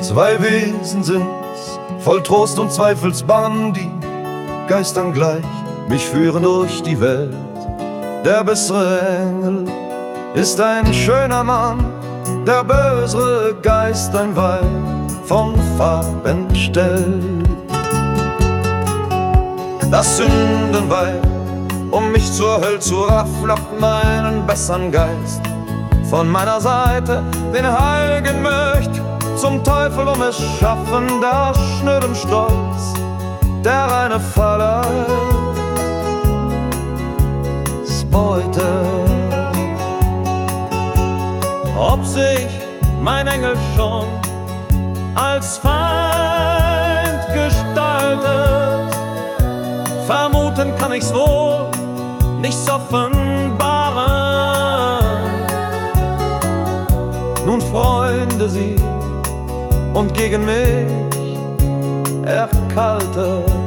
Zwei Wesen sind's, voll Trost und Zweifelsbann, die geistern gleich, mich führen durch die Welt. Der bessere Engel ist ein schöner Mann, der bösere Geist ein Weib von Farb entstellt. Das Sündenweib, um mich zur Hölle zu raffen, lockt meinen bessern Geist von meiner Seite. Den Heiligen möcht zum Teufel es schaffen, der schnödem Stolz, der reine Faller Beute. Ob sich mein Engel schon als Feind gestaltet, vermuten kann ich's wohl, nichts offenbaren. Nun Freunde sie und gegen mich erkaltet.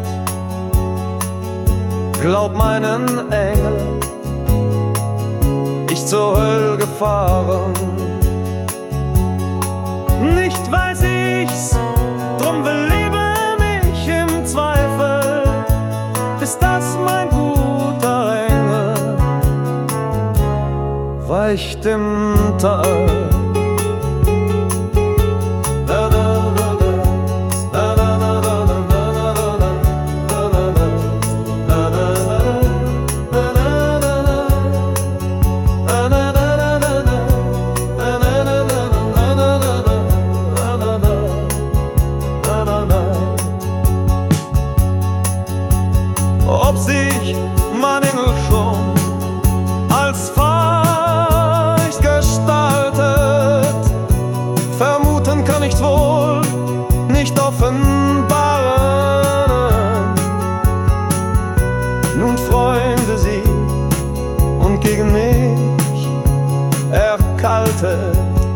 Glaub meinen Engel, ich zur Hölle gefahren. Nicht weiß ich's, drum belebe mich im Zweifel, ist das mein guter Engel, weicht im Tal. Ob sich mein Engel schon als Feind gestaltet, vermuten kann ich's wohl, nicht offenbaren. Nun Freunde sie und gegen mich erkaltet.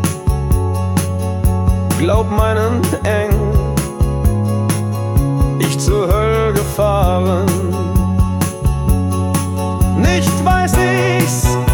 Glaub meinen Engel, ich zur Hölle gefahren. Nicht weiß ich's,